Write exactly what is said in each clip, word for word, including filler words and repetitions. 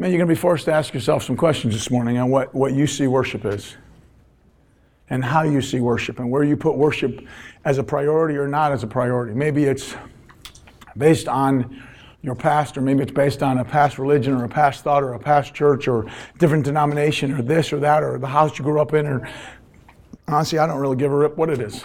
Man, you're going to be forced to ask yourself some questions this morning on what, what you see worship is and how you see worship and where you put worship as a priority or not as a priority. Maybe it's based on your past, or maybe it's based on a past religion or a past thought or a past church or different denomination or this or that or the house you grew up in. Or honestly, I don't really give a rip what it is.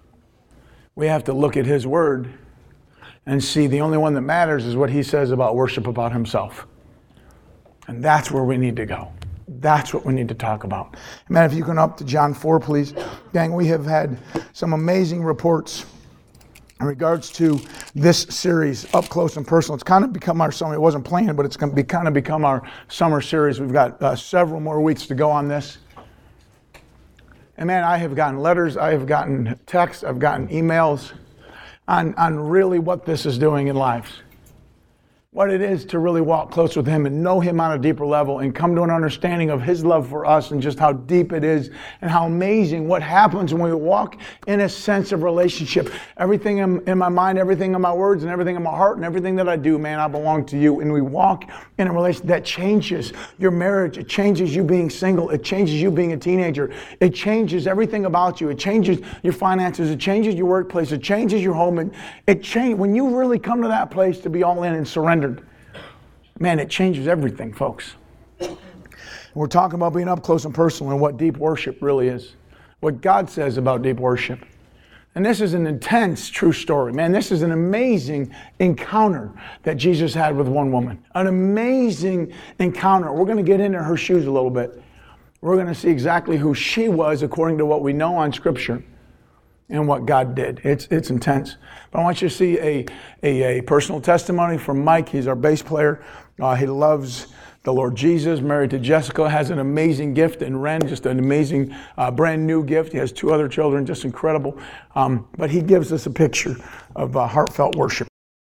We have to look at His Word and see the only one that matters is what He says about worship about Himself. And that's where we need to go. That's what we need to talk about. Man, if you can up to John four, please. Gang, we have had some amazing reports in regards to this series, Up Close and Personal. It's kind of become our summer. It wasn't planned, but it's going to be kind of become our summer series. We've got uh, several more weeks to go on this. And man, I have gotten letters, I have gotten texts, I've gotten emails on, on really what this is doing in lives. What it is to really walk close with Him and know Him on a deeper level and come to an understanding of His love for us and just how deep it is and how amazing what happens when we walk in a sense of relationship. Everything in, in my mind, everything in my words, and everything in my heart, and everything that I do, man, I belong to You. And we walk in a relationship that changes your marriage. It changes you being single. It changes you being a teenager. It changes everything about you. It changes your finances. It changes your workplace. It changes your home. And it change when you really come to that place to be all in and surrender. Man, it changes everything, folks. We're talking about being up close and personal and what deep worship really is. What God says about deep worship. And this is an intense, true story. Man, this is an amazing encounter that Jesus had with one woman. An amazing encounter. We're going to get into her shoes a little bit. We're going to see exactly who she was according to what we know on Scripture. And what God did. It's it's intense. But I want you to see a, a, a personal testimony from Mike. He's our bass player. Uh, he loves the Lord Jesus, married to Jessica, has an amazing gift, and Ren, just an amazing uh, brand new gift. He has two other children, just incredible. Um, but he gives us a picture of uh, heartfelt worship.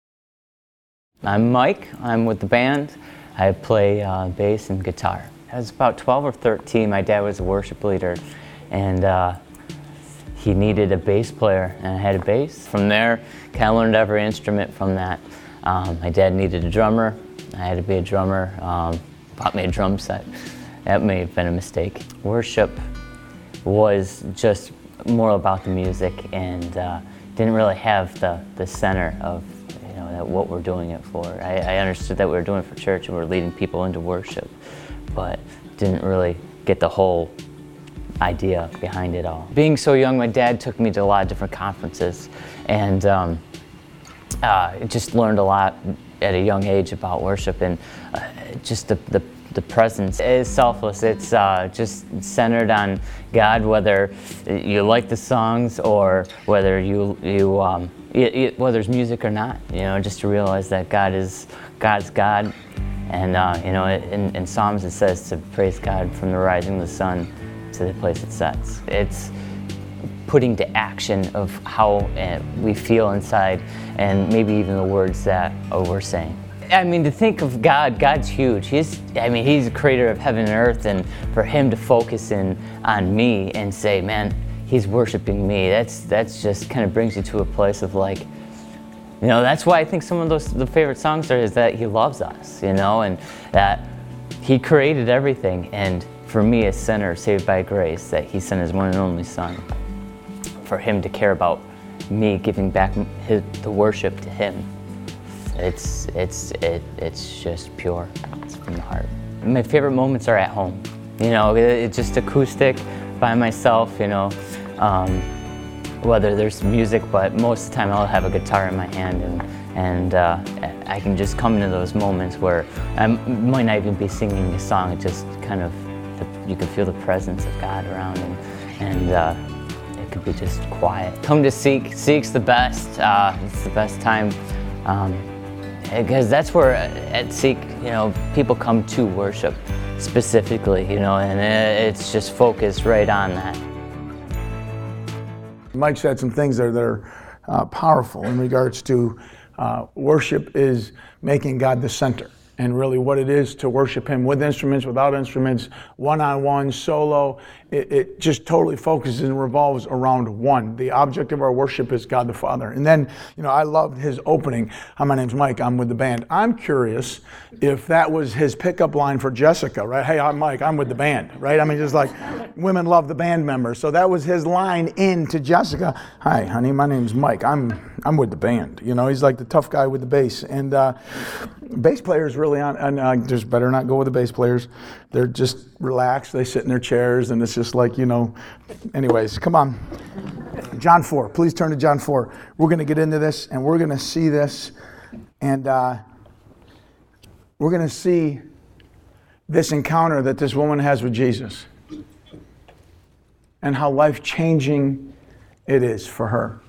I'm Mike. I'm with the band. I play uh, bass and guitar. I was about twelve or thirteen. My dad was a worship leader, and uh, he needed a bass player, and I had a bass. From there, kind of learned every instrument from that. Um, my dad needed a drummer. I had to be a drummer. Um, bought me a drum set. That may have been a mistake. Worship was just more about the music, and uh, didn't really have the, the center of you know that what we're doing it for. I, I understood that we were doing it for church and we we're leading people into worship, but didn't really get the whole idea behind it all. Being so young, my dad took me to a lot of different conferences, and um, uh, just learned a lot at a young age about worship, and uh, just the, the the presence is selfless. It's uh, just centered on God, whether you like the songs or whether you you, um, it, it, whether there's music or not. You know, just to realize that God is God's God, and uh, you know, in, in Psalms it says to praise God from the rising of the sun to the place it sets. It's putting to action of how uh, we feel inside, and maybe even the words that oh, we're saying. I mean, to think of God, God's huge. He's, I mean, He's the creator of heaven and earth, and for Him to focus in on me and say, man, He's worshiping me, that's that's just kind of brings you to a place of like, you know, that's why I think some of those the favorite songs are is that He loves us, you know, and that He created everything, and for me, a sinner saved by grace, that He sent His one and only Son, for Him to care about me, giving back his, the worship to Him. It's it's it, it's just pure. It's from the heart. My favorite moments are at home. You know, it, it's just acoustic, by myself. You know, um, whether there's music, but most of the time I'll have a guitar in my hand, and and uh, I can just come into those moments where I might not even be singing a song. It just kind of the, you can feel the presence of God around, and and. Uh, It could be just quiet. Come to Seek. Seek's the best. Uh, it's the best time um, because that's where at Seek, you know, people come to worship specifically, you know, and it's just focused right on that. Mike said some things there that are uh, powerful in regards to uh, worship is making God the center. and really what it is to worship Him with instruments, without instruments, one-on-one, solo. It, it just totally focuses and revolves around one. The object of our worship is God the Father. And then, you know, I loved his opening. Hi, my name's Mike. I'm with the band. I'm curious if that was his pickup line for Jessica, right? Hey, I'm Mike. I'm with the band, right? I mean, just like women love the band members. So that was his line in to Jessica. Hi, honey. My name's Mike. I'm I'm with the band. You know, he's like the tough guy with the bass. And uh, bass players really on. And uh, just better not go with the bass players. They're just relaxed. They sit in their chairs, and it's just like, you know. Anyways, come on. John four. Please turn to John four. We're going to get into this, and we're going to see this, and uh, we're going to see this encounter that this woman has with Jesus, and how life-changing it is for her.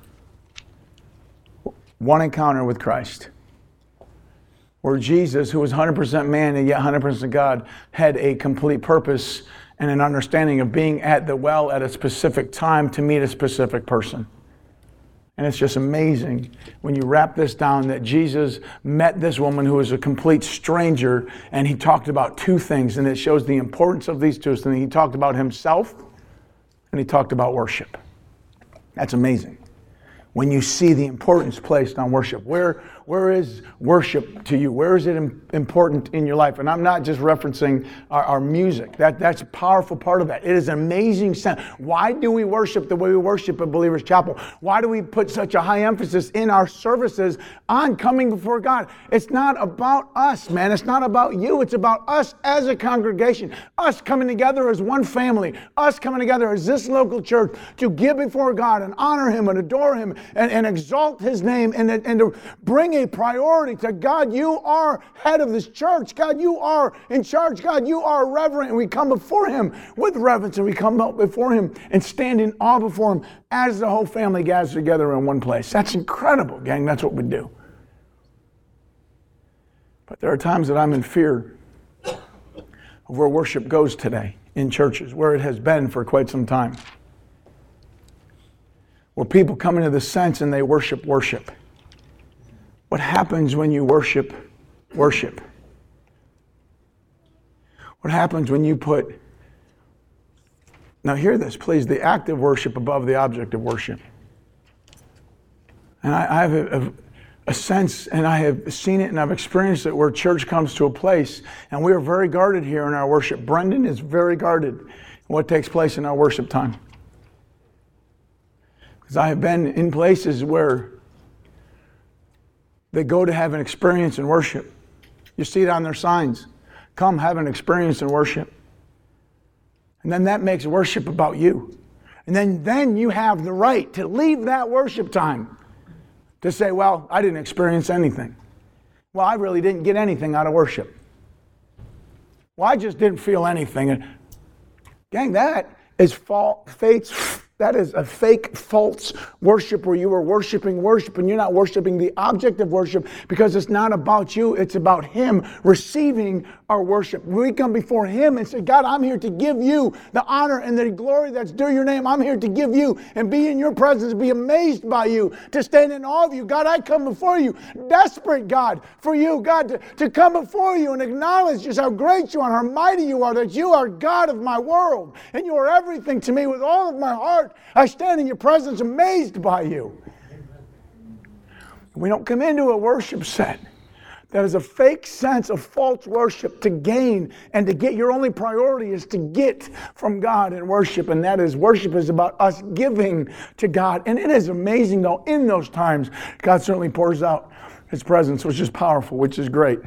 One encounter with Christ, where Jesus, who was one hundred percent man and yet one hundred percent God, had a complete purpose and an understanding of being at the well at a specific time to meet a specific person. And it's just amazing when you wrap this down that Jesus met this woman who was a complete stranger, and he talked about two things, and it shows the importance of these two things. He talked about himself, and he talked about worship. That's amazing. When you see the importance placed on worship, where where is worship to you? Where is it important in your life? And I'm not just referencing our, our music. That that's a powerful part of that. It is an amazing sense. Why do we worship the way we worship at Believers Chapel? Why do we put such a high emphasis in our services on coming before God? It's not about us, man. It's not about you. It's about us as a congregation. Us coming together as one family. Us coming together as this local church to give before God and honor Him and adore Him and, and exalt His name and, and to bring a priority to God. You are head of this church. God, you are in charge. God, you are reverent. And we come before Him with reverence, and we come up before Him and stand in awe before Him as the whole family gathers together in one place. That's incredible, gang. That's what we do. But there are times that I'm in fear of where worship goes today in churches, where it has been for quite some time. Where people come into the sense and they worship worship. What happens when you worship worship? What happens when you put, now hear this, please, the act of worship above the object of worship. And I, I have a, a, a sense, and I have seen it and I've experienced it, where church comes to a place, and we are very guarded here in our worship. Brendan is very guarded in what takes place in our worship time. Because I have been in places where they go to have an experience in worship. You see it on their signs. Come have an experience in worship. And then that makes worship about you. And then, then you have the right to leave that worship time to say, well, I didn't experience anything. Well, I really didn't get anything out of worship. Well, I just didn't feel anything. And gang, that is false faith. That is a fake, false worship where you are worshiping worship and you're not worshiping the object of worship, because it's not about you. It's about Him receiving our worship. We come before Him and say, God, I'm here to give you the honor and the glory that's due your name. I'm here to give you and be in your presence, be amazed by you, to stand in awe of you. God, I come before you, desperate, God, for you, God, to, to come before you and acknowledge just how great you are, how mighty you are, that you are God of my world and you are everything to me. With all of my heart, I stand in your presence amazed by you. We don't come into a worship set that is a fake sense of false worship to gain and to get. Your only priority is to get from God in worship, and that is worship is about us giving to God. And it is amazing, though, in those times, God certainly pours out His presence, which is powerful, which is great.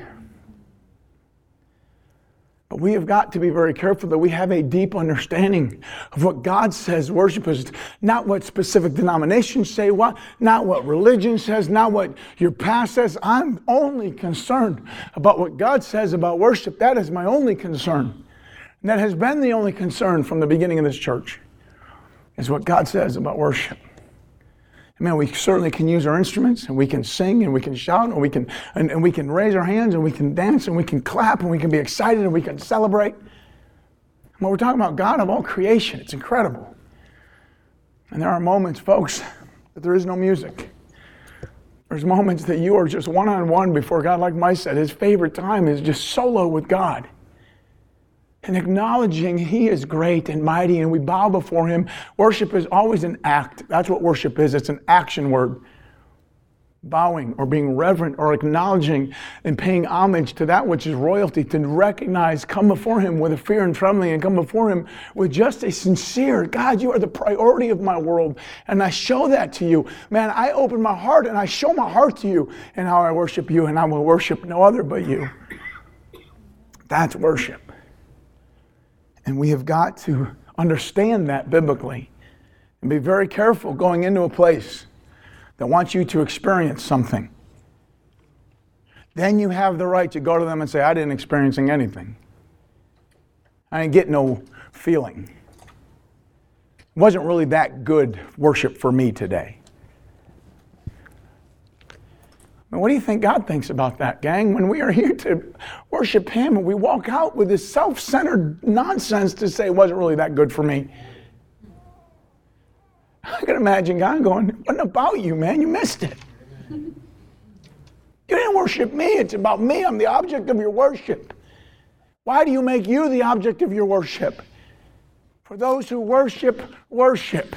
But we have got to be very careful that we have a deep understanding of what God says worship is. Not what specific denominations say, what, not what religion says, not what your past says. I'm only concerned about what God says about worship. That is my only concern. And that has been the only concern from the beginning of this church, is what God says about worship. Man, we certainly can use our instruments, and we can sing, and we can shout, and we can and, and we can raise our hands, and we can dance, and we can clap, and we can be excited, and we can celebrate. When we're talking about God of all creation, it's incredible. And there are moments, folks, that there is no music. There's moments that you are just one-on-one before God. Like Mike said, his favorite time is just solo with God. And acknowledging He is great and mighty, and we bow before Him. Worship is always an act. That's what worship is. It's an action word. Bowing or being reverent or acknowledging and paying homage to that which is royalty, to recognize, come before Him with a fear and trembling, and come before Him with just a sincere, God, you are the priority of my world, and I show that to you. Man, I open my heart and I show my heart to you and how I worship you, and I will worship no other but you. That's worship. And we have got to understand that biblically and be very careful going into a place that wants you to experience something. Then you have the right to go to them and say, I didn't experience anything. I didn't get no feeling. It wasn't really that good worship for me today. What do you think God thinks about that, gang? When we are here to worship Him and we walk out with this self-centered nonsense to say it wasn't really that good for me. I can imagine God going, it wasn't about you, man. You missed it. You didn't worship me. It's about me. I'm the object of your worship. Why do you make you the object of your worship? For those who worship, worship.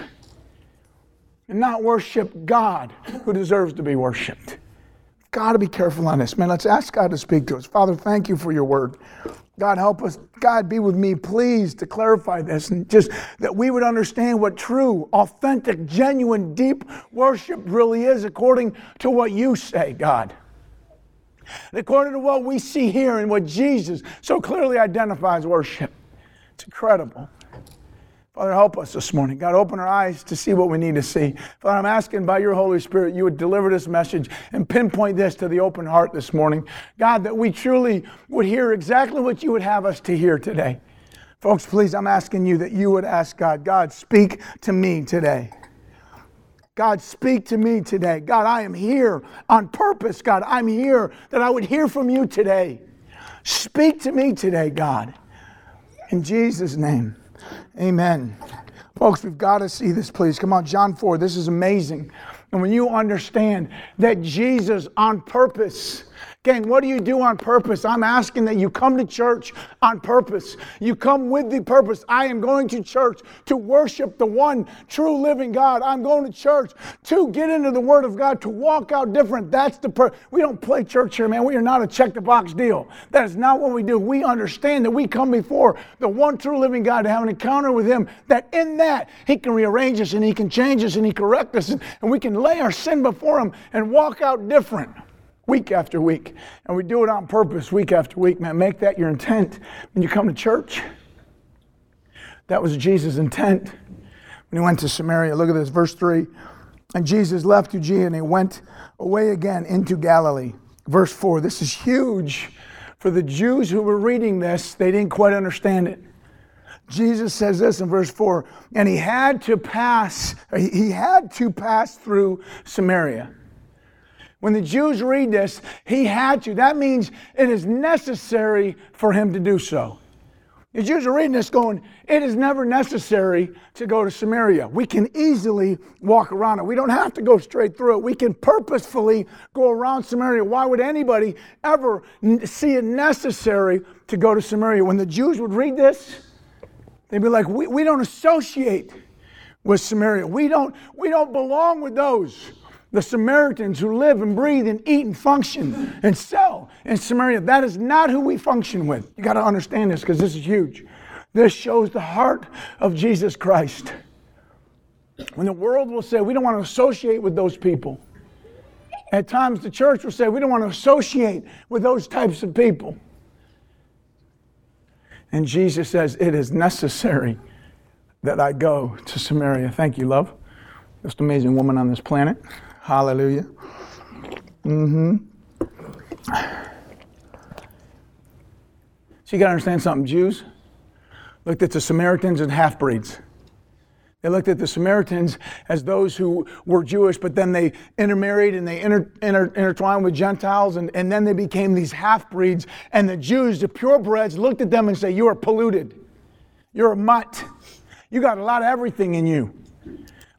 And not worship God, who deserves to be worshiped. Got to be careful on this. Man, let's ask God to speak to us. Father, thank you for your word. God, help us. God, be with me, please, to clarify this. And just that we would understand what true, authentic, genuine, deep worship really is according to what you say, God. And according to what we see here and what Jesus so clearly identifies worship. It's incredible. Father, help us this morning. God, open our eyes to see what we need to see. Father, I'm asking by your Holy Spirit you would deliver this message and pinpoint this to the open heart this morning. God, that we truly would hear exactly what you would have us to hear today. Folks, please, I'm asking you that you would ask God, God, speak to me today. God, speak to me today. God, I am here on purpose. God, I'm here that I would hear from you today. Speak to me today, God. In Jesus' name. Amen. Folks, we've got to see this, please. Come on, John four. This is amazing. And when you understand that Jesus on purpose, gang, what do you do on purpose? I'm asking that you come to church on purpose. You come with the purpose. I am going to church to worship the one true living God. I'm going to church to get into the Word of God, to walk out different. That's the purpose. We don't play church here, man. We are not a check-the-box deal. That is not what we do. We understand that we come before the one true living God to have an encounter with Him, that in that He can rearrange us and He can change us and He correct us, and, and we can lay our sin before Him and walk out different. Week after week. And we do it on purpose week after week. Man, make that your intent when you come to church. That was Jesus' intent when He went to Samaria. Look at this, verse three. And Jesus left Judea and He went away again into Galilee. Verse four, this is huge. For the Jews who were reading this, they didn't quite understand it. Jesus says this in verse four, and He had to pass, He had to pass through Samaria. When the Jews read this, He had to. That means it is necessary for Him to do so. The Jews are reading this going, it is never necessary to go to Samaria. We can easily walk around it. We don't have to go straight through it. We can purposefully go around Samaria. Why would anybody ever see it necessary to go to Samaria? When the Jews would read this, they'd be like, we, we don't associate with Samaria. We don't, we don't belong with those. The Samaritans who live and breathe and eat and function and sell in Samaria. That is not who we function with. You got to understand this because this is huge. This shows the heart of Jesus Christ. When the world will say, we don't want to associate with those people. At times the church will say, we don't want to associate with those types of people. And Jesus says, it is necessary that I go to Samaria. Thank you, love. Most amazing woman on this planet. Hallelujah. Mm-hmm. So you got to understand something. Jews looked at the Samaritans as half-breeds. They looked at the Samaritans as those who were Jewish, but then they intermarried and they inter, inter, intertwined with Gentiles, and, and then they became these half-breeds. And the Jews, the purebreds, looked at them and said, you are polluted. You're a mutt. You got a lot of everything in you.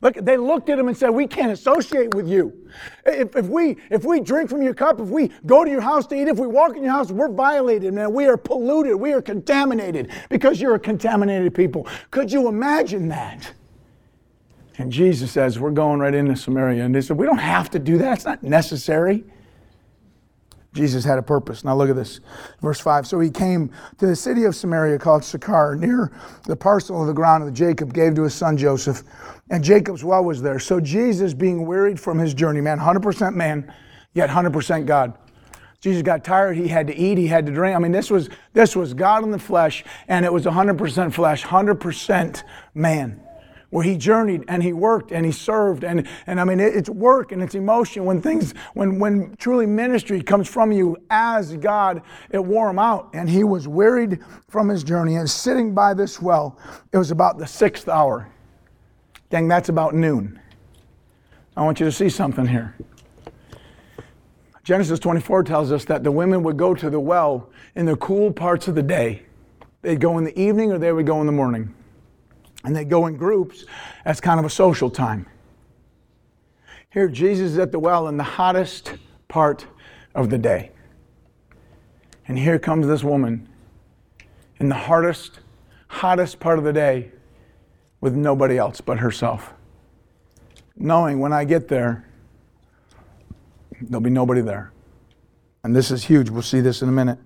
Look, they looked at him and said, we can't associate with you. If, if, we, if we drink from your cup, if we go to your house to eat, if we walk in your house, we're violated, man. We are polluted. We are contaminated because you're a contaminated people. Could you imagine that? And Jesus says, we're going right into Samaria. And they said, we don't have to do that. It's not necessary. Jesus had a purpose. Now look at this. Verse five. So he came to the city of Samaria called Sychar, near the parcel of the ground that Jacob gave to his son Joseph. And Jacob's well was there. So Jesus, being wearied from his journey, man, one hundred percent man, yet one hundred percent God. Jesus got tired. He had to eat. He had to drink. I mean, this was, this was God in the flesh, and it was one hundred percent flesh, one hundred percent man. Where he journeyed and he worked and he served and and I mean it, it's work and it's emotion. When things when when truly ministry comes from you as God, it wore him out. And he was wearied from his journey and sitting by this well. It was about the sixth hour. Dang, that's about noon. I want you to see something here. Genesis twenty-four tells us that the women would go to the well in the cool parts of the day. They'd go in the evening or they would go in the morning. And they go in groups as kind of a social time. Here, Jesus is at the well in the hottest part of the day. And here comes this woman in the hardest, hottest part of the day with nobody else but herself. Knowing when I get there, there'll be nobody there. And this is huge. We'll see this in a minute.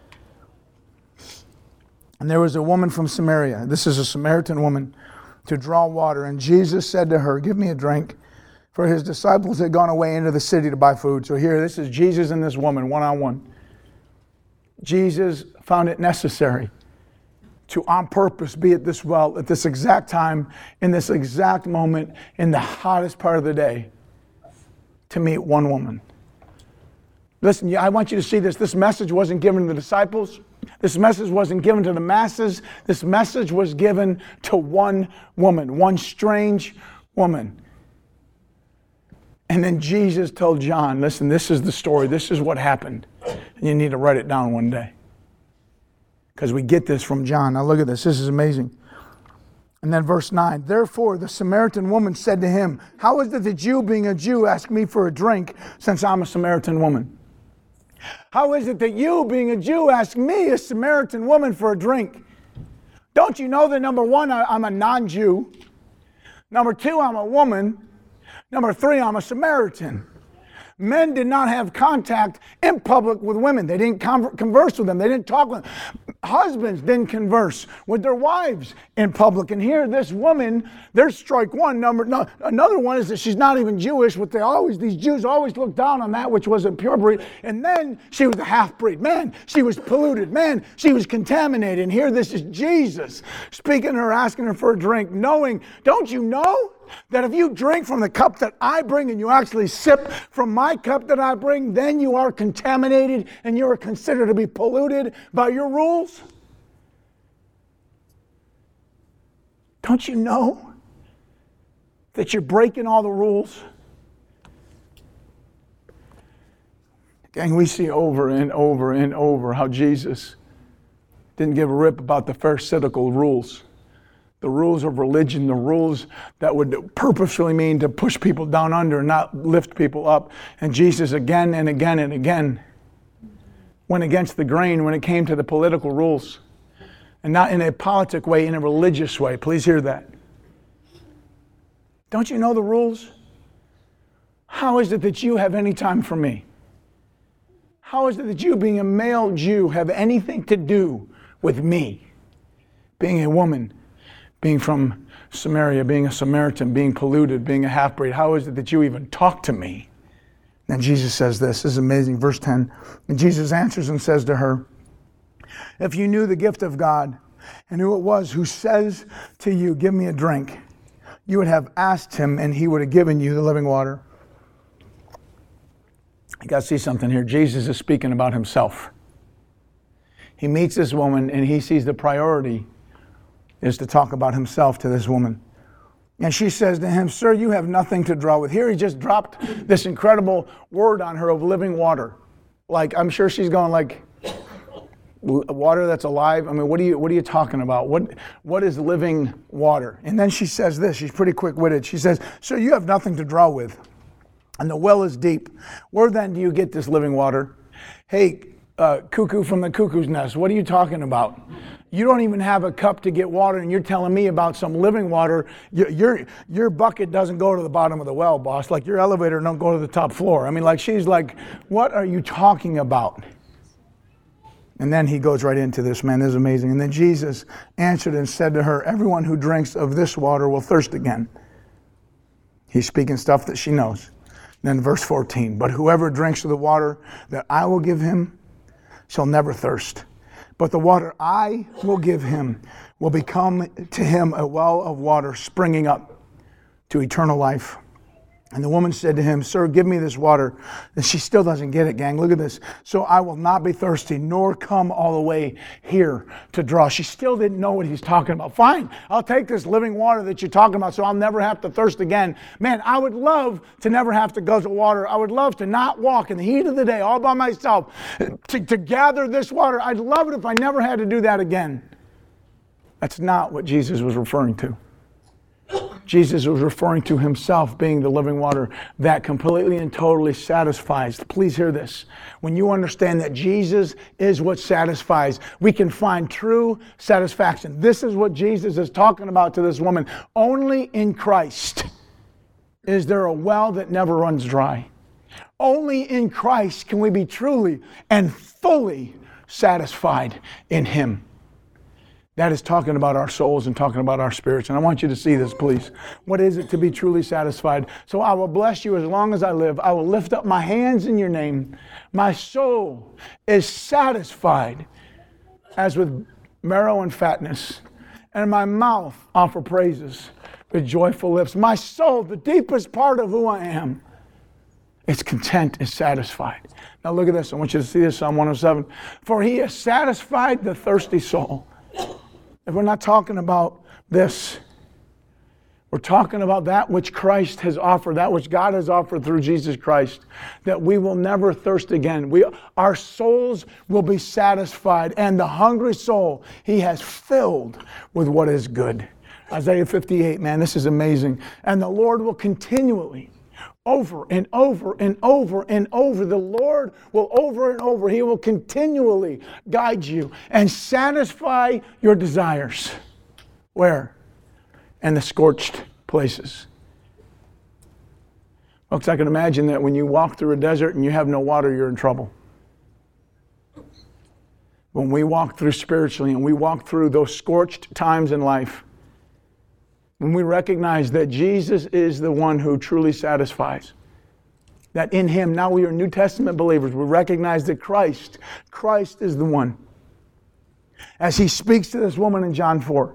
And there was a woman from Samaria. This is a Samaritan woman to draw water. And Jesus said to her, give me a drink. For his disciples had gone away into the city to buy food. So here, this is Jesus and this woman, one-on-one. Jesus found it necessary to, on purpose, be at this well at this exact time, in this exact moment, in the hottest part of the day, to meet one woman. Listen, I want you to see this. This message wasn't given to the disciples. This message wasn't given to the masses. This message was given to one woman, one strange woman. And then Jesus told John, listen, this is the story. This is what happened. And you need to write it down one day. Because we get this from John. Now look at this. This is amazing. And then verse nine, therefore the Samaritan woman said to him, how is it that you, being a Jew, ask me for a drink, since I'm a Samaritan woman? How is it that you, being a Jew, ask me, a Samaritan woman, for a drink? Don't you know that, number one, I'm a non-Jew? Number two, I'm a woman. Number three, I'm a Samaritan. Men did not have contact in public with women. They didn't converse with them. They didn't talk with them. Husbands didn't converse with their wives in public. And here, this woman, there's strike one. Number no, another one is that she's not even Jewish. What they always, these Jews always looked down on that which was a pure breed. And then she was a half breed. Man, she was polluted. Man, she was contaminated. And here, this is Jesus speaking to her, asking her for a drink, knowing, don't you know that if you drink from the cup that I bring and you actually sip from my cup that I bring, then you are contaminated and you are considered to be polluted by your rules? Don't you know that you're breaking all the rules? Gang, we see over and over and over how Jesus didn't give a rip about the pharisaical rules. The rules of religion, the rules that would purposefully mean to push people down under and not lift people up. And Jesus again and again and again went against the grain when it came to the political rules. And not in a politic way, in a religious way. Please hear that. Don't you know the rules? How is it that you have any time for me? How is it that you, being a male Jew, have anything to do with me? Being a woman, being from Samaria, being a Samaritan, being polluted, being a half-breed, how is it that you even talk to me? And Jesus says this, this is amazing, verse ten. And Jesus answers and says to her, if you knew the gift of God and who it was who says to you, give me a drink, you would have asked him and he would have given you the living water. You got to see something here. Jesus is speaking about himself. He meets this woman and he sees the priority is to talk about himself to this woman. And she says to him, sir, you have nothing to draw with. Here he just dropped this incredible word on her of living water. Like, I'm sure she's going like, water that's alive? I mean, what are you what are you talking about? What what is living water? And then she says this, she's pretty quick-witted. She says, "So you have nothing to draw with, and the well is deep. Where then do you get this living water?" Hey, uh, cuckoo from the cuckoo's nest, what are you talking about? You don't even have a cup to get water, and you're telling me about some living water. Your, your, your bucket doesn't go to the bottom of the well, boss. Like your elevator don't go to the top floor. I mean, like she's like, what are you talking about? And then he goes right into this, man, this is amazing. And then Jesus answered and said to her, "Everyone who drinks of this water will thirst again." He's speaking stuff that she knows. Then verse fourteen, "But whoever drinks of the water that I will give him shall never thirst. But the water I will give him will become to him a well of water springing up to eternal life." And the woman said to him, "Sir, give me this water." And she still doesn't get it, gang. Look at this. "So I will not be thirsty, nor come all the way here to draw." She still didn't know what he's talking about. Fine, I'll take this living water that you're talking about so I'll never have to thirst again. Man, I would love to never have to guzzle water. I would love to not walk in the heat of the day all by myself to, to gather this water. I'd love it if I never had to do that again. That's not what Jesus was referring to. Jesus was referring to himself being the living water that completely and totally satisfies. Please hear this. When you understand that Jesus is what satisfies, we can find true satisfaction. This is what Jesus is talking about to this woman. Only in Christ is there a well that never runs dry. Only in Christ can we be truly and fully satisfied in him. That is talking about our souls and talking about our spirits. And I want you to see this, please. What is it to be truly satisfied? "So I will bless you as long as I live. I will lift up my hands in your name. My soul is satisfied as with marrow and fatness. And my mouth offer praises with joyful lips." My soul, the deepest part of who I am, it's content, is satisfied. Now look at this. I want you to see this, Psalm one oh seven. "For he has satisfied the thirsty soul." If we're not talking about this, we're talking about that which Christ has offered, that which God has offered through Jesus Christ, that we will never thirst again. We, our souls will be satisfied, and the hungry soul he has filled with what is good. Isaiah fifty-eight, man, this is amazing. "And the Lord will continually," over and over and over and over. The Lord will over and over. He will continually guide you and satisfy your desires. Where? In the scorched places. Folks, I can imagine that when you walk through a desert and you have no water, you're in trouble. When we walk through spiritually and we walk through those scorched times in life, when we recognize that Jesus is the one who truly satisfies, that in him, now we are New Testament believers, we recognize that Christ, Christ is the one. As he speaks to this woman in John four,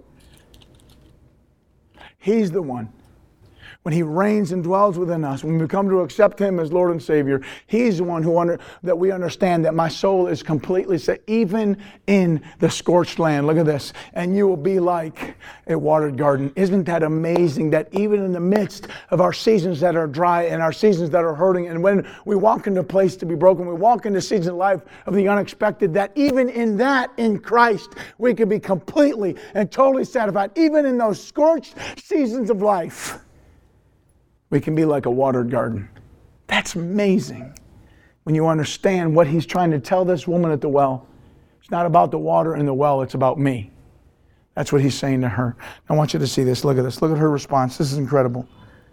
he's the one. When he reigns and dwells within us, when we come to accept him as Lord and Savior, he's the one who under, that we understand that my soul is completely set, even in the scorched land. Look at this. "And you will be like a watered garden." Isn't that amazing that even in the midst of our seasons that are dry and our seasons that are hurting, and when we walk into a place to be broken, we walk into seasons of life of the unexpected, that even in that, in Christ, we can be completely and totally satisfied. Even in those scorched seasons of life, we can be like a watered garden. That's amazing when you understand what he's trying to tell this woman at the well. It's not about the water in the well, it's about me. That's what he's saying to her. I want you to see this. Look at this. Look at her response. This is incredible.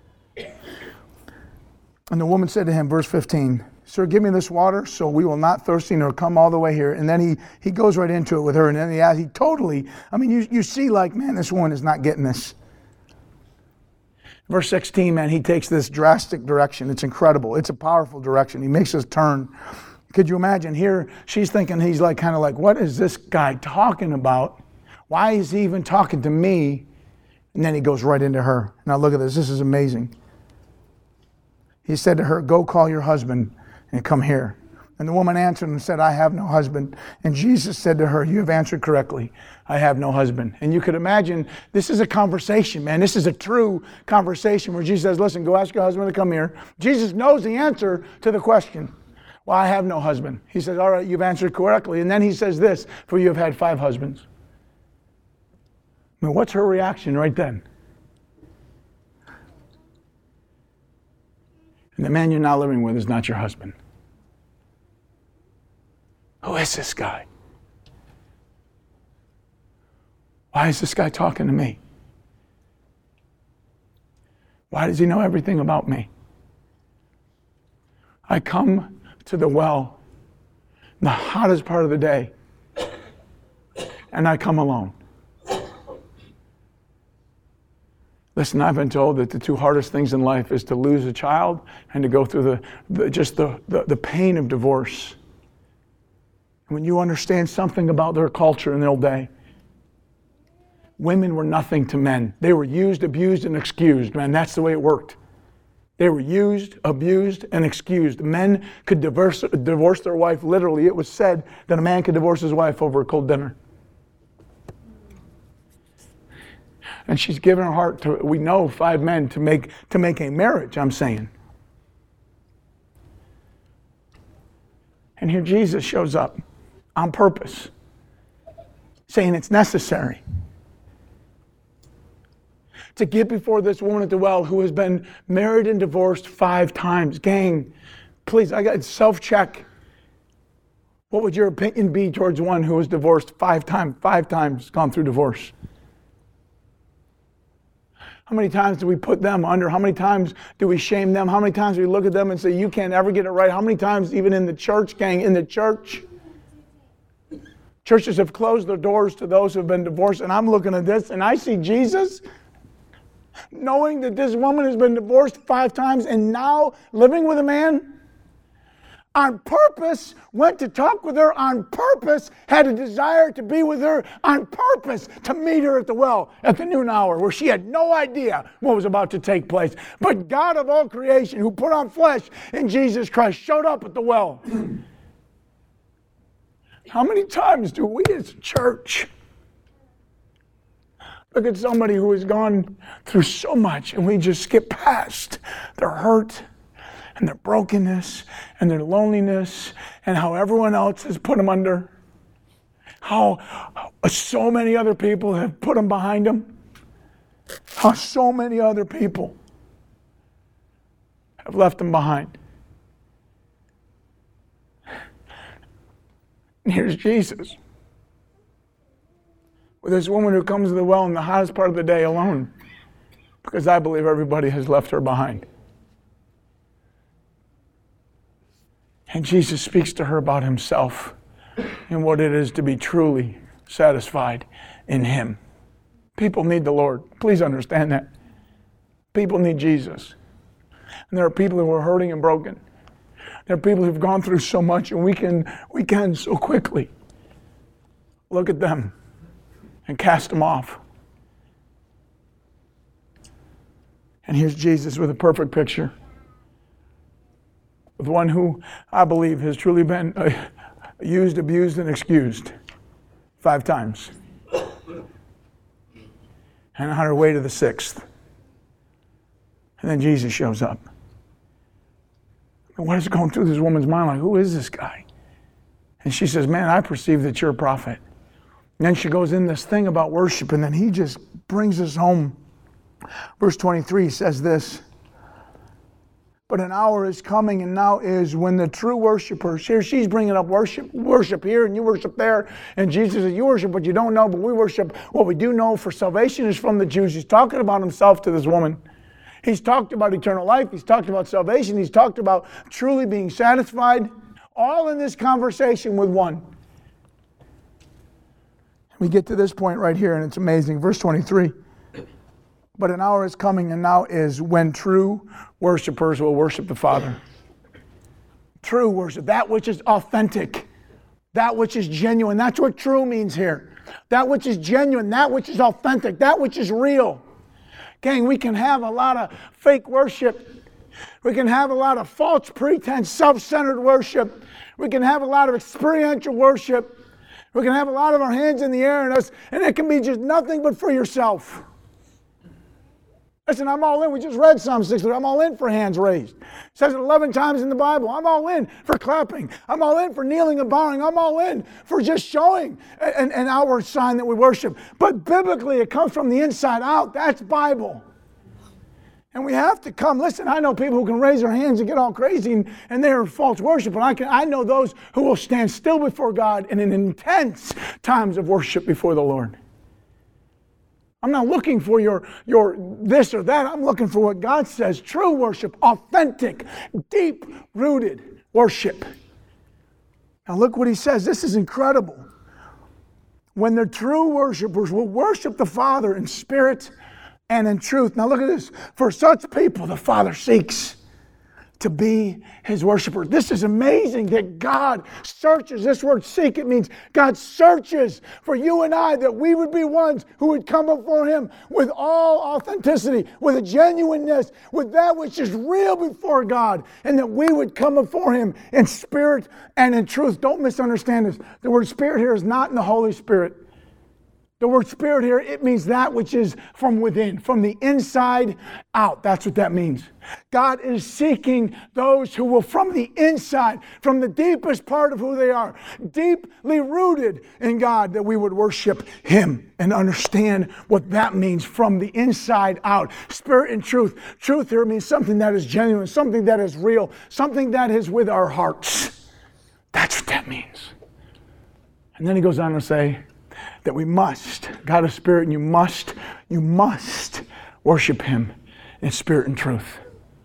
"And the woman said to him," verse fifteen, "Sir, give me this water so we will not thirsty nor come all the way here." And then he, he goes right into it with her. And then he, has, he totally, I mean, you, you see like, man, this woman is not getting this. Verse sixteen, man, he takes this drastic direction. It's incredible. It's a powerful direction. He makes us turn. Could you imagine here, she's thinking, he's like, kind of like, what is this guy talking about? Why is he even talking to me? And then he goes right into her. Now look at this. This is amazing. He said to her, "Go call your husband and come here." And the woman answered and said, "I have no husband." And Jesus said to her, "You have answered correctly. I have no husband." And you could imagine, this is a conversation, man. This is a true conversation where Jesus says, "Listen, go ask your husband to come here." Jesus knows the answer to the question. Well, I have no husband. He says, all right, you've answered correctly. And then he says this, for you have had five husbands. I mean, what's her reaction right then? And the man you're now living with is not your husband. Who is this guy? Why is this guy talking to me? Why does he know everything about me? I come to the well in the hottest part of the day, and I come alone. Listen, I've been told that the two hardest things in life is to lose a child and to go through the, the just the, the, the pain of divorce. When you understand something about their culture in the old day, women were nothing to men. They were used, abused, and excused, man. That's the way it worked. They were used, abused, and excused. Men could divorce, divorce their wife literally. It was said that a man could divorce his wife over a cold dinner. And she's given her heart to, we know, five men to make, to make a marriage, I'm saying. And here Jesus shows up on purpose, saying it's necessary to get before this woman at the well who has been married and divorced five times. Gang, please, I got self-check. What would your opinion be towards one who was divorced five times, five times gone through divorce? How many times do we put them under? How many times do we shame them? How many times do we look at them and say, you can't ever get it right? How many times, even in the church, gang, in the church, churches have closed their doors to those who have been divorced. And I'm looking at this and I see Jesus knowing that this woman has been divorced five times and now living with a man on purpose, went to talk with her on purpose, had a desire to be with her on purpose, to meet her at the well at the noon hour where she had no idea what was about to take place. But God of all creation, who put on flesh in Jesus Christ, showed up at the well. How many times do we as a church look at somebody who has gone through so much and we just skip past their hurt and their brokenness and their loneliness and how everyone else has put them under, how so many other people have put them behind them, how so many other people have left them behind. And here's Jesus with this woman who comes to the well in the hottest part of the day alone, because I believe everybody has left her behind. And Jesus speaks to her about himself and what it is to be truly satisfied in him. People need the Lord. Please understand that. People need Jesus. And there are people who are hurting and broken. There are people who've gone through so much, and we can, we can so quickly look at them and cast them off. And here's Jesus with a perfect picture. With one who I believe has truly been uh, used, abused, and excused five times. And on her way to the sixth. And then Jesus shows up. And what is going through this woman's mind? Like, who is this guy? And she says, man, I perceive that you're a prophet. And then she goes in this thing about worship, and then he just brings us home. Verse twenty-three says this. But an hour is coming, and now is when the true worshipers, here she's bringing up worship, worship here, and you worship there. And Jesus says, you worship what you don't know, but we worship what we do know, for salvation is from the Jews. He's talking about himself to this woman. He's talked about eternal life. He's talked about salvation. He's talked about truly being satisfied. All in this conversation with one. We get to this point right here, and it's amazing. Verse twenty-three. But an hour is coming, and now is when true worshipers will worship the Father. True worship, that which is authentic, that which is genuine. That's what true means here. That which is genuine, that which is authentic, that which is real. Gang, we can have a lot of fake worship. We can have a lot of false pretense, self-centered worship. We can have a lot of experiential worship. We can have a lot of our hands in the air and us, and it can be just nothing but for yourself. Listen, I'm all in. We just read Psalm sixty. I'm all in for hands raised. It says it eleven times in the Bible. I'm all in for clapping. I'm all in for kneeling and bowing. I'm all in for just showing an, an outward sign that we worship. But biblically, it comes from the inside out. That's Bible. And we have to come. Listen, I know people who can raise their hands and get all crazy and, and they're false worship. And I can I know those who will stand still before God in an intense times of worship before the Lord. I'm not looking for your, your this or that. I'm looking for what God says. True worship, authentic, deep-rooted worship. Now look what he says. This is incredible. When the true worshipers will worship the Father in spirit and in truth. Now look at this. For such people the Father seeks to be his worshiper. This is amazing that God searches. This word seek, it means God searches for you and I, that we would be ones who would come before him with all authenticity, with a genuineness, with that which is real before God, and that we would come before him in spirit and in truth. Don't misunderstand this. The word spirit here is not in the Holy Spirit. The word spirit here, it means that which is from within, from the inside out. That's what that means. God is seeking those who will, from the inside, from the deepest part of who they are, deeply rooted in God, that we would worship him and understand what that means from the inside out. Spirit and truth. Truth here means something that is genuine, something that is real, something that is with our hearts. That's what that means. And then he goes on to say, that we must, God is spirit, and you must, you must worship him in spirit and truth.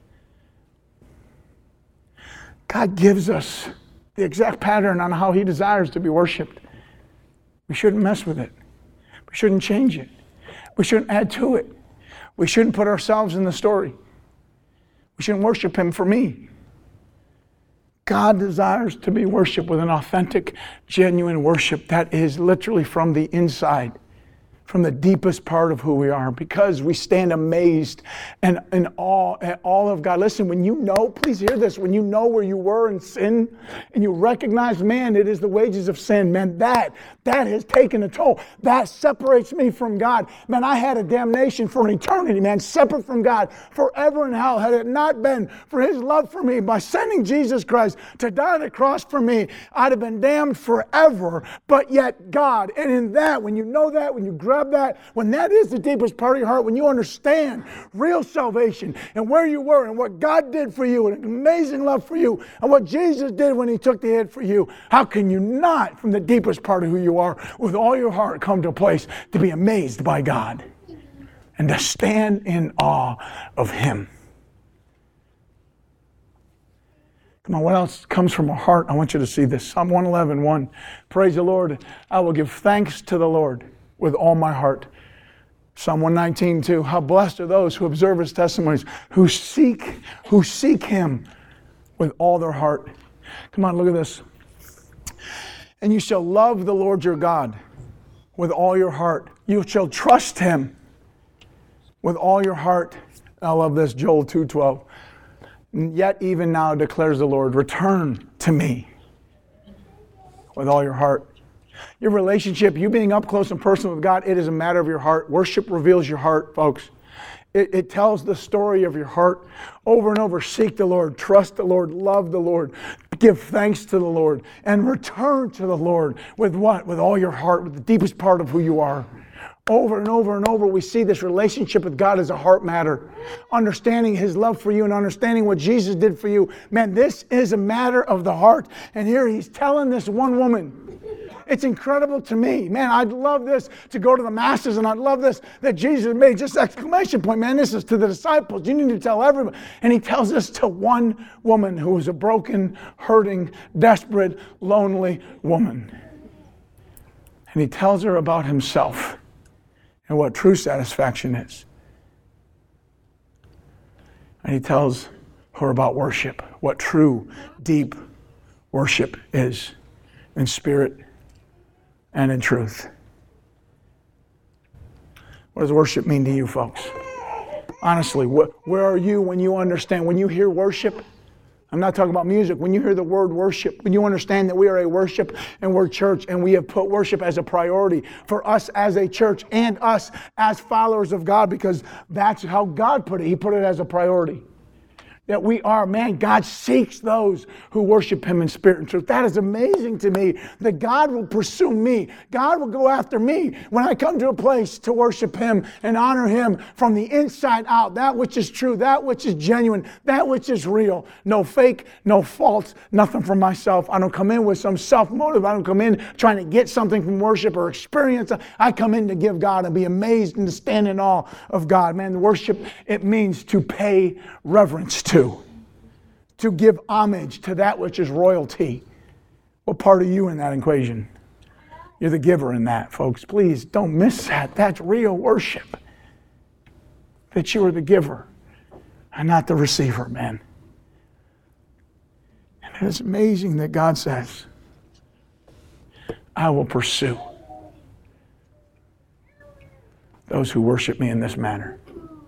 God gives us the exact pattern on how he desires to be worshiped. We shouldn't mess with it. We shouldn't change it. We shouldn't add to it. We shouldn't put ourselves in the story. We shouldn't worship him for me. God desires to be worshiped with an authentic, genuine worship that is literally from the inside, from the deepest part of who we are, because we stand amazed and in awe at all of God. Listen, when you know, please hear this, when you know where you were in sin and you recognize, man, it is the wages of sin, man, that, that has taken a toll. That separates me from God. Man, I had a damnation for an eternity, man, separate from God forever in hell. Had it not been for his love for me by sending Jesus Christ to die on the cross for me, I'd have been damned forever. But yet God, and in that, when you know that, when you grab that, when that is the deepest part of your heart, when you understand real salvation and where you were and what God did for you and an amazing love for you and what Jesus did when he took the hit for you, how can you not, from the deepest part of who you are, with all your heart, come to a place to be amazed by God and to stand in awe of him? Come on, what else comes from our heart? I want you to see this. Psalm one eleven, one. Praise the Lord. I will give thanks to the Lord with all my heart. Psalm one nineteen, two. How blessed are those who observe his testimonies, who seek, who seek him with all their heart. Come on, look at this. And you shall love the Lord your God with all your heart. You shall trust him with all your heart. I love this, Joel two twelve. Yet even now declares the Lord, return to me with all your heart. Your relationship, you being up close and personal with God, it is a matter of your heart. Worship reveals your heart, folks. It, it tells the story of your heart over and over. Seek the Lord, trust the Lord, love the Lord, give thanks to the Lord, and return to the Lord with what? With all your heart, with the deepest part of who you are. Over and over and over, we see this relationship with God as a heart matter. Understanding his love for you and understanding what Jesus did for you. Man, this is a matter of the heart. And here he's telling this one woman. It's incredible to me. Man, I'd love this to go to the masses, and I'd love this that Jesus made just exclamation point. Man, this is to the disciples. You need to tell everybody. And he tells this to one woman who was a broken, hurting, desperate, lonely woman. And he tells her about himself and what true satisfaction is. And he tells her about worship, what true, deep worship is in spirit and in truth. What does worship mean to you, folks? Honestly, wh- where are you when you understand, when you hear worship? I'm not talking about music. When you hear the word worship, when you understand that we are a worship and we're church and we have put worship as a priority for us as a church and us as followers of God, because that's how God put it. He put it as a priority. That we are, man, God seeks those who worship Him in spirit and truth. That is amazing to me, that God will pursue me. God will go after me when I come to a place to worship Him and honor Him from the inside out. That which is true, that which is genuine, that which is real. No fake, no false, nothing from myself. I don't come in with some self-motive. I don't come in trying to get something from worship or experience. I come in to give God and be amazed and to stand in awe of God. Man, the worship, it means to pay reverence to. To give homage to that which is royalty. What part are you in that equation? You're the giver in that, folks. Please don't miss that. That's real worship. That you are the giver and not the receiver, man. And it's amazing that God says, I will pursue those who worship me in this manner.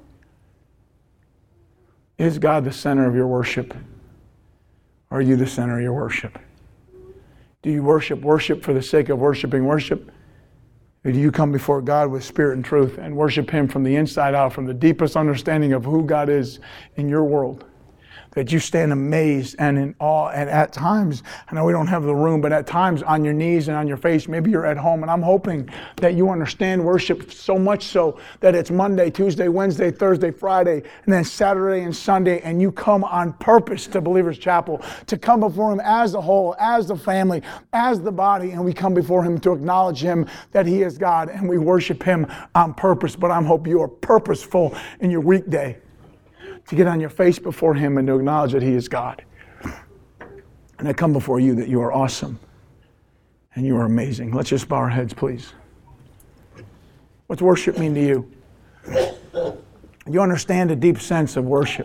Is God the center of your worship? Or are you the center of your worship? Do you worship worship for the sake of worshiping worship? Or do you come before God with spirit and truth and worship Him from the inside out, from the deepest understanding of who God is in your world? That you stand amazed and in awe, and at times, I know we don't have the room, but at times on your knees and on your face, maybe you're at home, and I'm hoping that you understand worship so much so that it's Monday, Tuesday, Wednesday, Thursday, Friday, and then Saturday and Sunday, and you come on purpose to Believers Chapel, to come before Him as a whole, as the family, as the body, and we come before Him to acknowledge Him that He is God, and we worship Him on purpose. But I hope you are purposeful in your weekday to get on your face before Him and to acknowledge that He is God. And I come before you that you are awesome and you are amazing. Let's just bow our heads, please. What's worship mean to you? You understand a deep sense of worship.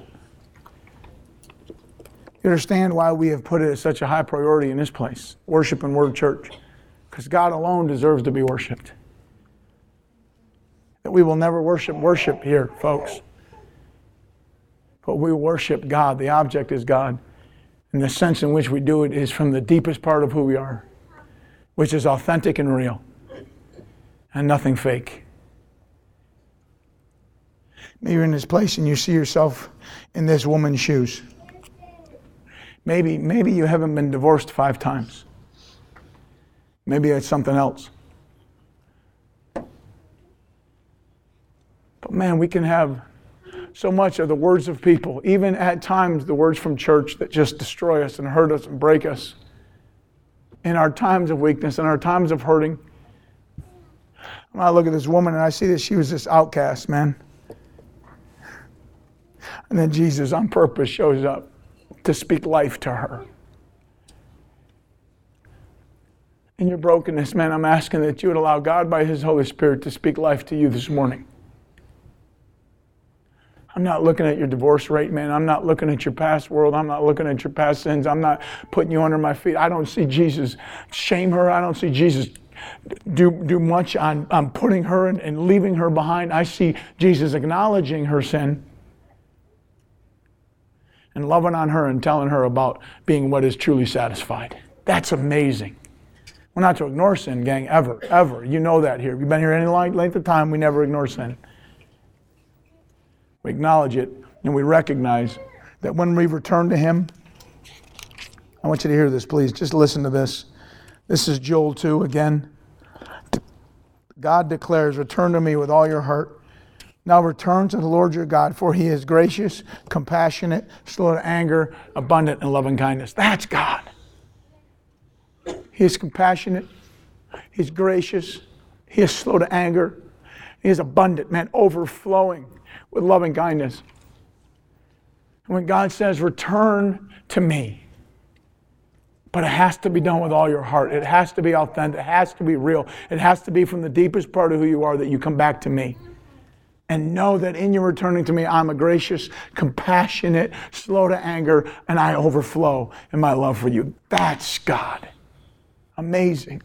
You understand why we have put it as such a high priority in this place, Worship and Word Church, because God alone deserves to be worshiped. That we will never worship worship here, folks. But we worship God. The object is God. And the sense in which we do it is from the deepest part of who we are, which is authentic and real, and nothing fake. Maybe you're in this place and you see yourself in this woman's shoes. Maybe, maybe you haven't been divorced five times. Maybe it's something else. But man, we can have so much of the words of people, even at times the words from church, that just destroy us and hurt us and break us. In our times of weakness, in our times of hurting. When I look at this woman and I see that she was this outcast, man. And then Jesus on purpose shows up to speak life to her. In your brokenness, man, I'm asking that you would allow God by His Holy Spirit to speak life to you this morning. I'm not looking at your divorce rate, man. I'm not looking at your past world. I'm not looking at your past sins. I'm not putting you under my feet. I don't see Jesus shame her. I don't see Jesus do, do much on, on putting her and, and leaving her behind. I see Jesus acknowledging her sin and loving on her and telling her about being what is truly satisfied. That's amazing. We're not to ignore sin, gang, ever, ever. You know that here. If you've been here any length of time, we never ignore sin. We acknowledge it, and we recognize that when we return to Him, I want you to hear this, please. Just listen to this. This is Joel two again. God declares, return to me with all your heart. Now return to the Lord your God, for He is gracious, compassionate, slow to anger, abundant in loving kindness. That's God. He is compassionate. He's gracious. He is slow to anger. He is abundant, man, overflowing with loving kindness. And when God says, return to me, but it has to be done with all your heart. It has to be authentic. It has to be real. It has to be from the deepest part of who you are that you come back to me. And know that in your returning to me, I'm a gracious, compassionate, slow to anger, and I overflow in my love for you. That's God. Amazing.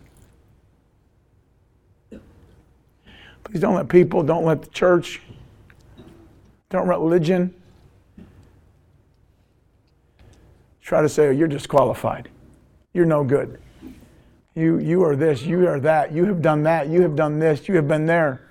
Please don't let people, don't let the church, don't let religion, try to say, oh, you're disqualified. You're no good. You, you are this, you are that. You have done that. You have done this. You have been there.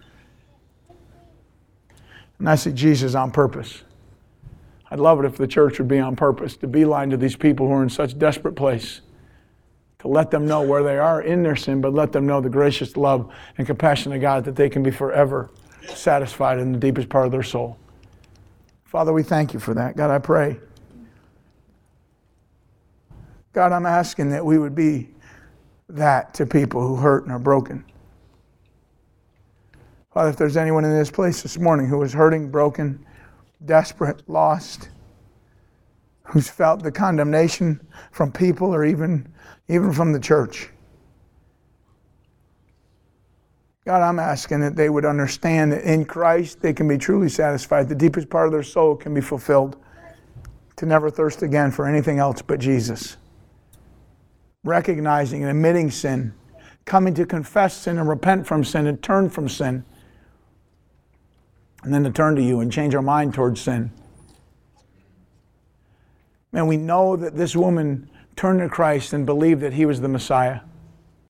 And I see Jesus on purpose. I'd love it if the church would be on purpose, to beeline to these people who are in such desperate place, to let them know where they are in their sin, but let them know the gracious love and compassion of God, that they can be forever satisfied in the deepest part of their soul. Father, we thank you for that. God, I pray. God, I'm asking that we would be that to people who hurt and are broken. Father, if there's anyone in this place this morning who is hurting, broken, desperate, lost, who's felt the condemnation from people or even, even from the church, God, I'm asking that they would understand that in Christ they can be truly satisfied. The deepest part of their soul can be fulfilled, to never thirst again for anything else but Jesus. Recognizing and admitting sin, coming to confess sin and repent from sin and turn from sin, and then to turn to you and change our mind towards sin. Man, we know that this woman turned to Christ and believed that he was the Messiah.